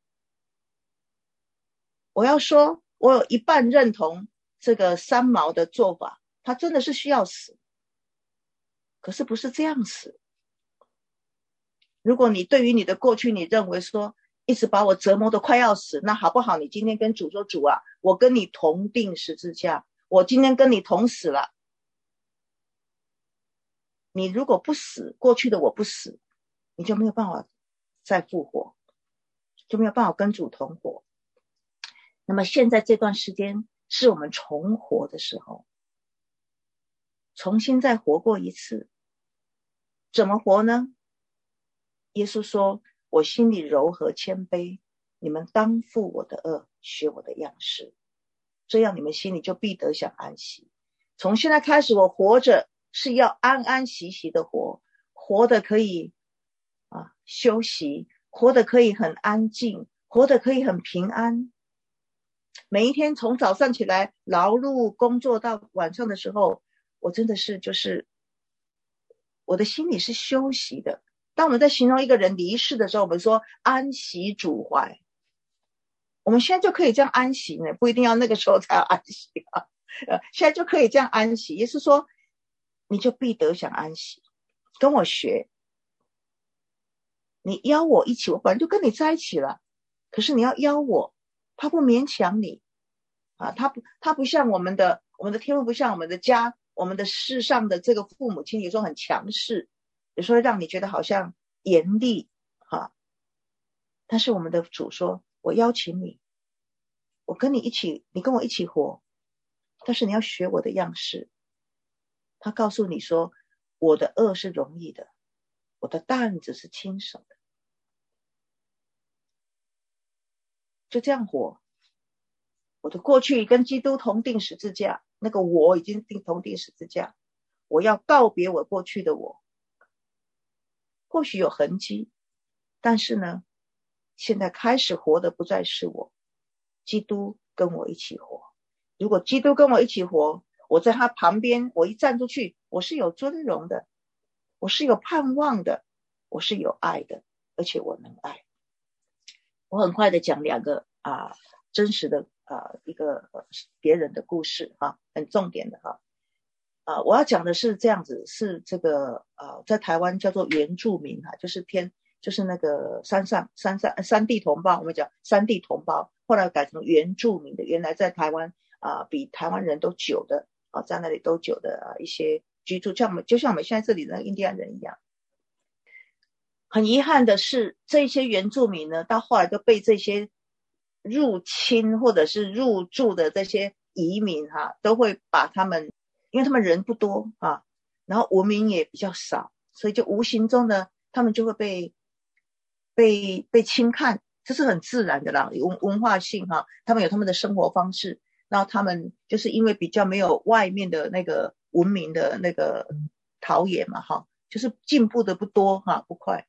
我要说，我有一半认同这个三毛的做法，他真的是需要死，可是不是这样死。如果你对于你的过去，你认为说一直把我折磨得快要死，那好不好？你今天跟主说，主啊，我跟你同定十字架，我今天跟你同死了。你如果不死，过去的我不死，你就没有办法再复活，就没有办法跟主同活。那么现在这段时间是我们重活的时候，重新再活过一次。怎么活呢？耶稣说，我心里柔和谦卑，你们当负我的恶，学我的样式，这样你们心里就必得享安息。从现在开始，我活着是要安安息息的活，活得可以啊休息，活得可以很安静，活得可以很平安。每一天从早上起来劳碌工作到晚上的时候，我真的是就是我的心里是休息的。当我们在形容一个人离世的时候，我们说安息主怀，我们现在就可以这样安息呢，不一定要那个时候才要安息啊，呃，现在就可以这样安息，也是说你就必得享安息。跟我学，你邀我一起，我本来就跟你在一起了，可是你要邀我，他不勉强你啊，他不他不像我们的我们的天父，不像我们的家，我们的世上的这个父母亲有时候很强势，有时候让你觉得好像严厉啊。但是我们的主说，我邀请你，我跟你一起，你跟我一起活，但是你要学我的样式。他告诉你说，我的恶是容易的，我的担子是轻省的，就这样活。我的过去跟基督同定十字架，那个我已经定同定十字架，我要告别我过去的我，或许有痕迹，但是呢，现在开始活的不再是我，基督跟我一起活。如果基督跟我一起活，我在他旁边，我一站出去，我是有尊荣的，我是有盼望的，我是有爱的，而且我能爱。我很快的讲两个啊真实的啊一个、呃、别人的故事哈，很重点的哈。 呃，我要讲的是这样子，是这个呃，在台湾叫做原住民啊，就是天，就是那个山上山上山地同胞，我们讲山地同胞，后来改成原住民的，原来在台湾啊、呃，比台湾人都久的啊、呃，在那里都久的啊、呃、一些居住，像我们就像我们现在这里的印第安人一样。很遗憾的是，这些原住民呢，到后来都被这些入侵或者是入住的这些移民哈、啊，都会把他们，因为他们人不多啊，然后文明也比较少，所以就无形中呢，他们就会被被被轻看，这是很自然的啦，文文化性哈、啊，他们有他们的生活方式，然后他们就是因为比较没有外面的那个文明的那个陶冶嘛哈、啊，就是进步的不多哈、啊，不快。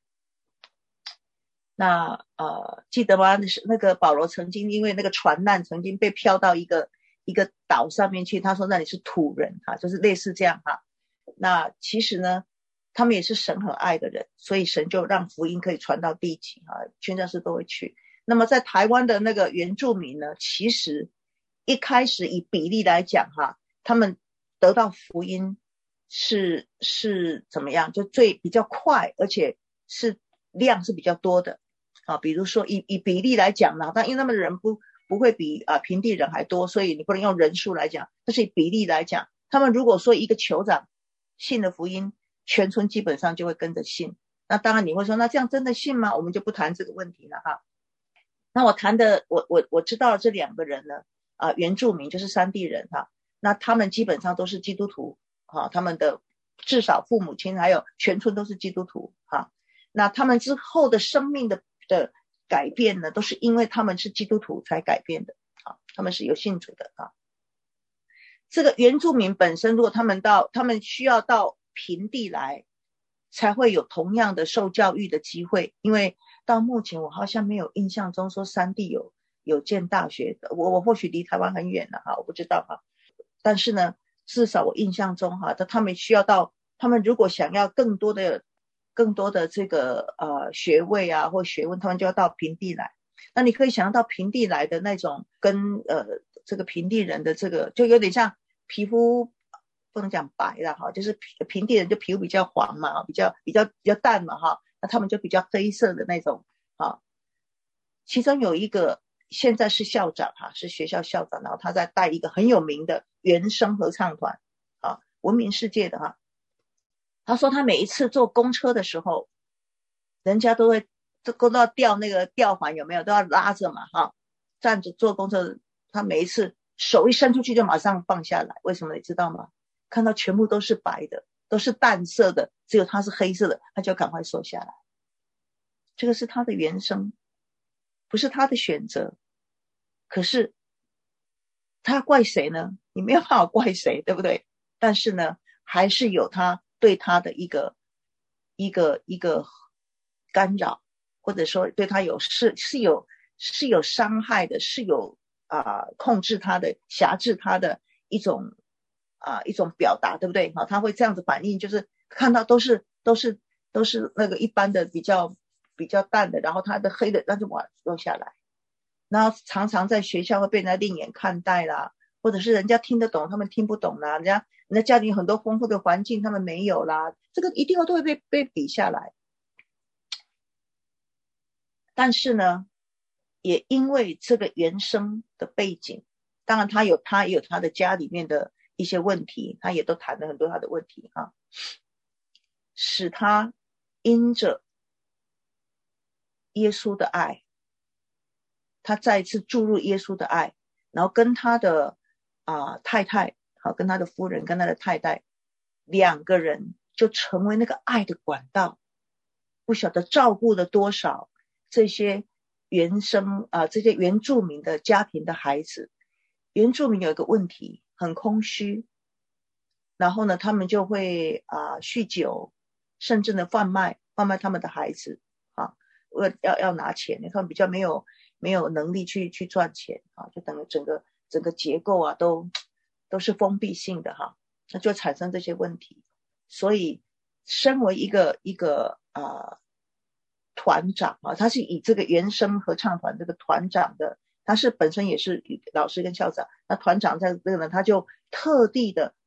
那呃，记得吗？那个保罗曾经因为那个船难，曾经被飘到一个一个岛上面去。他说那里是土人哈，就是类似这样哈。那其实呢，他们也是神很爱的人，所以神就让福音可以传到地极哈，宣教士都会去。那么在台湾的那个原住民呢，其实一开始以比例来讲哈，他们得到福音是是怎么样？就最比较快，而且是量是比较多的。啊，比如说以以比例来讲呢，但因为他们的人不不会比啊、呃、平地人还多，所以你不能用人数来讲，但是以比例来讲，他们如果说一个酋长信了福音，全村基本上就会跟着信。那当然你会说，那这样真的信吗？我们就不谈这个问题了哈。那我谈的，我我我知道这两个人呢，啊、呃、原住民就是山地人哈，那他们基本上都是基督徒哈，他们的至少父母亲还有全村都是基督徒哈。那他们之后的生命的的改变呢，都是因为他们是基督徒才改变的啊，他们是有信主的啊。这个原住民本身，如果他们到，他们需要到平地来，才会有同样的受教育的机会。因为到目前我好像没有印象中说山地有有建大学的，我我或许离台湾很远了哈，我不知道哈。但是呢，至少我印象中哈，他们需要到，他们如果想要更多的。更多的这个呃学位啊或学问，他们就要到平地来。那你可以想象到平地来的那种跟呃这个平地人的这个就有点像皮肤不能讲白了哈，就是平地人就皮肤比较黄嘛，比较比较比较淡嘛哈，那他们就比较黑色的那种啊。其中有一个现在是校长哈，是学校校长，然后他在带一个很有名的原声合唱团啊，闻名世界的哈。他说他每一次坐公车的时候，人家都会都要吊那个吊环，有没有都要拉着嘛哈，站着坐公车，他每一次手一伸出去就马上放下来，为什么你知道吗？看到全部都是白的，都是淡色的，只有他是黑色的，他就赶快收下来。这个是他的原生，不是他的选择。可是他怪谁呢？你没有办法怪谁，对不对？但是呢，还是有他对他的一个一个一个干扰，或者说对他有是是有是有伤害的，是有啊、呃、控制他的、辖制他的一种啊、呃、一种表达，对不对？好，他会这样子反应，就是看到都是都是都是那个一般的比较比较淡的，然后他的黑的那就往落下来，然后常常在学校会被人家另眼看待啦，或者是人家听得懂，他们听不懂啦，人家人家家里有很多丰富的环境，他们没有啦，这个一定都会被被比下来。但是呢，也因为这个原生的背景，当然他有他也有他的家里面的一些问题，他也都谈了很多他的问题啊，使他因着耶稣的爱，他再一次注入耶稣的爱，然后跟他的啊、呃、太太，好，跟他的夫人跟他的太太两个人就成为那个爱的管道，不晓得照顾了多少这些原生啊、呃、这些原住民的家庭的孩子。原住民有一个问题，很空虚，然后呢他们就会啊、呃、酗酒，甚至呢贩卖贩卖他们的孩子啊，要要拿钱，他们比较没有没有能力去去赚钱啊，就等于整个整个结构啊都都是封闭性的哈，那就产生这些问题。所以身为一个一个啊、呃、团长啊，他是以这个原声合唱团这个团长的，他是本身也是老师跟校长，那团长在这个呢，他就特地的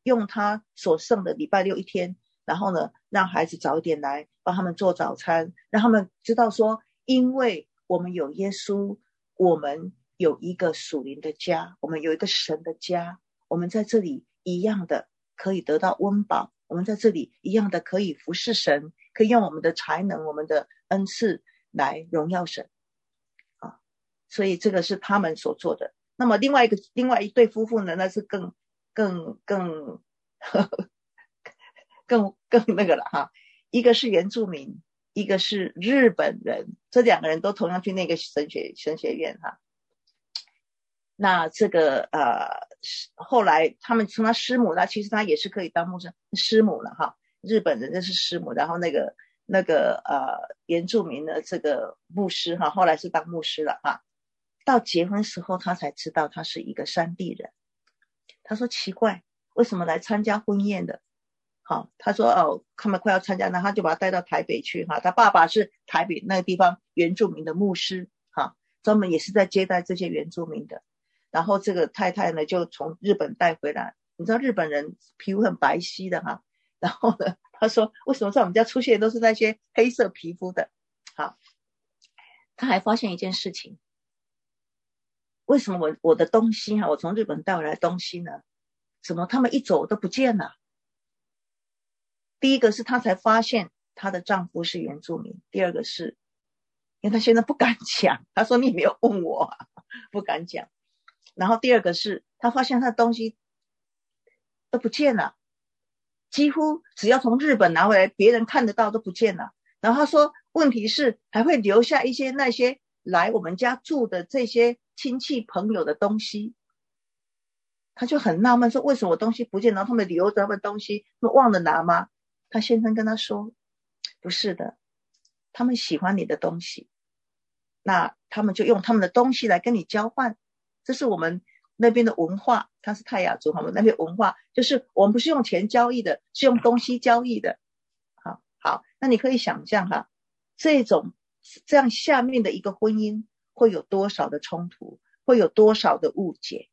用他所剩的礼拜六一天，然后呢，让孩子早一点来帮他们做早餐，让他们知道说，因为我们有耶稣，我们有一个属灵的家，我们有一个神的家，我们在这里一样的可以得到温饱，我们在这里一样的可以服侍神，可以用我们的才能，我们的恩赐来荣耀神啊！所以这个是他们所做的。那么另外一个另外一对夫妇呢，那是更更更呵呵更更那个了哈。一个是原住民，一个是日本人，这两个人都同样去那个神学神学院哈。那这个呃后来他们称他师母，那其实他也是可以当牧师师母了哈。日本人就是师母，然后那个那个呃原住民的这个牧师哈，后来是当牧师了哈。到结婚时候他才知道他是一个山地人。他说奇怪，为什么来参加婚宴的？好，他说哦，他们快要参加，那他就把他带到台北去哈。他爸爸是台北那个地方原住民的牧师哈，专门也是在接待这些原住民的。然后这个太太呢就从日本带回来，你知道日本人皮肤很白皙的哈。然后呢他说为什么在我们家出现都是那些黑色皮肤的？好，他还发现一件事情，为什么我我的东西哈，我从日本带回来的东西呢，怎么他们一走都不见了？第一个是她才发现她的丈夫是原住民，第二个是因为她现在不敢讲，她说你没有问我啊，不敢讲。然后第二个是她发现她的东西都不见了，几乎只要从日本拿回来别人看得到都不见了。然后她说问题是还会留下一些那些来我们家住的这些亲戚朋友的东西。她就很纳闷说为什么我东西不见，然后他们留着他们东西，他们忘了拿吗？他先生跟他说不是的，他们喜欢你的东西，那他们就用他们的东西来跟你交换，这是我们那边的文化。他是泰雅族，我们那边文化就是我们不是用钱交易的，是用东西交易的。好，好，那你可以想象哈，这种这样下面的一个婚姻会有多少的冲突，会有多少的误解。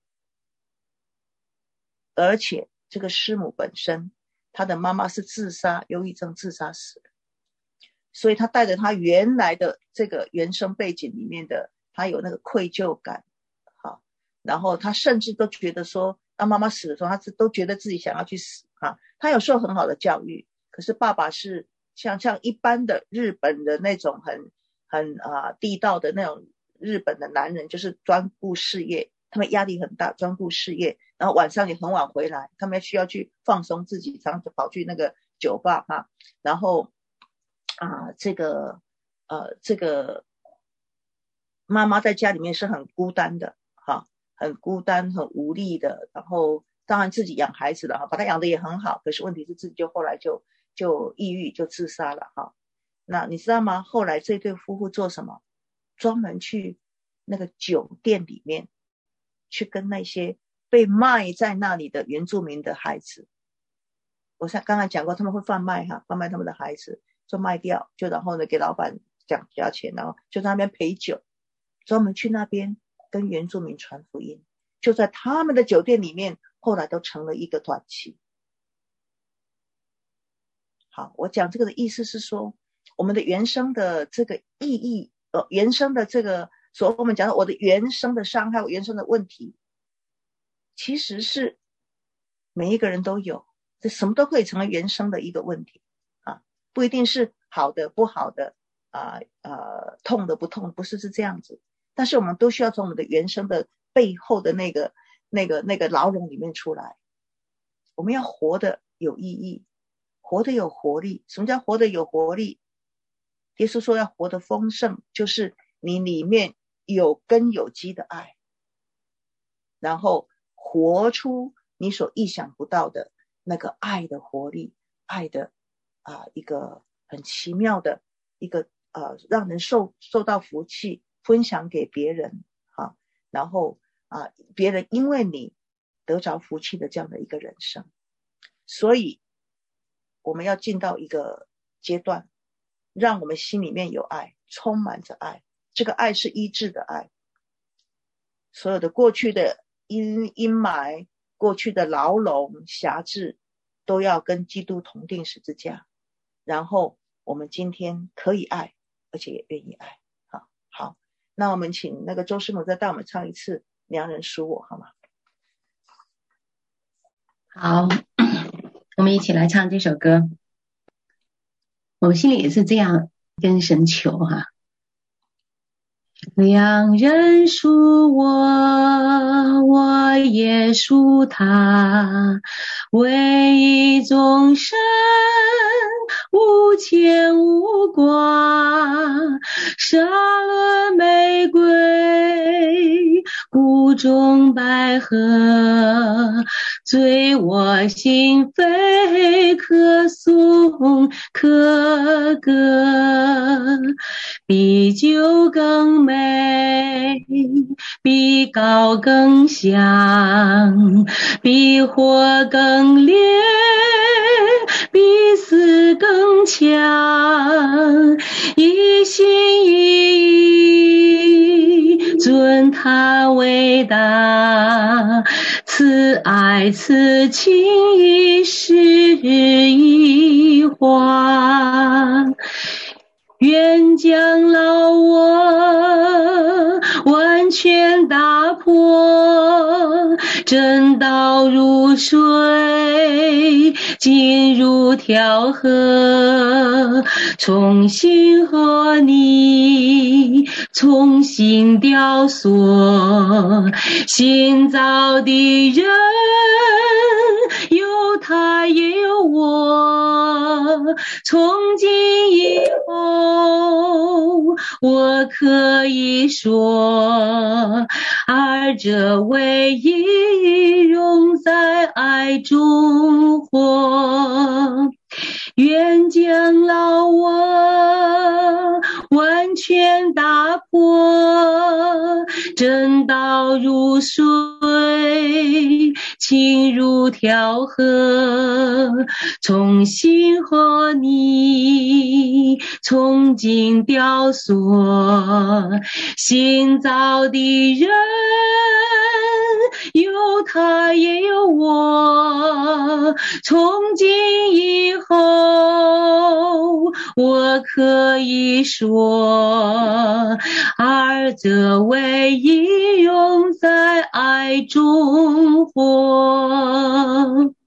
而且这个师母本身他的妈妈是自杀，忧郁症自杀死的，所以他带着他原来的这个原生背景里面的，他有那个愧疚感，好，然后他甚至都觉得说，当妈妈死的时候，他都觉得自己想要去死啊。他有受很好的教育，可是爸爸是像像一般的日本的那种很很啊、呃、地道的那种日本的男人，就是专顾事业，他们压力很大，专顾事业。然后晚上也很晚回来，他们需要去放松自己，常常跑去那个酒吧哈。然后啊、呃，这个呃，这个妈妈在家里面是很孤单的哈，很孤单、很无力的。然后当然自己养孩子了哈，把他养得也很好，可是问题是自己就后来就就抑郁，就自杀了哈。那你知道吗？后来这对夫妇做什么？专门去那个酒店里面去跟那些被卖在那里的原住民的孩子，我刚才讲过他们会贩卖哈，贩卖他们的孩子，就卖掉，就然后呢给老板讲价钱，然后就在那边陪酒，专门去那边跟原住民传福音，就在他们的酒店里面，后来都成了一个团契。好，我讲这个的意思是说，我们的原生的这个意义，呃，原生的这个，所以我们讲到我的原生的伤害，我原生的问题，其实是每一个人都有，这什么都可以成为原生的一个问题啊，不一定是好的不好的啊呃痛的不痛，不是是这样子。但是我们都需要从我们的原生的背后的那个那个那个牢笼里面出来。我们要活得有意义，活得有活力。什么叫活得有活力？耶稣说要活得丰盛，就是你里面有根有基的爱，然后活出你所意想不到的那个爱的活力，爱的啊、呃、一个很奇妙的一个呃让人受受到福气，分享给别人啊，然后啊、呃、别人因为你得着福气的这样的一个人生。所以我们要进到一个阶段，让我们心里面有爱，充满着爱，这个爱是医治的爱，所有的过去的阴阴霾过去的牢笼辖制都要跟基督同定十字架，然后我们今天可以爱，而且也愿意爱。好，好，那我们请那个周师母再带我们唱一次《良人属我》好吗？ 好，我们一起来唱这首歌。我们心里也是这样跟神求哈、啊。良人属我，我也属他，唯一众生，无牵无挂，沙仑玫瑰，谷中百合，醉我心扉，可颂可歌，比酒更美，比膏更香，比火更烈，比死更强，一心一意尊他为大，此爱此情一世一花，愿将老我完全打破，正道如水，进入条河，重新和你重新雕塑，新造的人有他也有我，从今以后我可以说，二者唯一，融在爱中活，愿将老我完全打破，正道如水，情如条河，重新和你从今雕塑，新造的人有他也有我，从今以后我可以说，二者唯一，融在爱中活。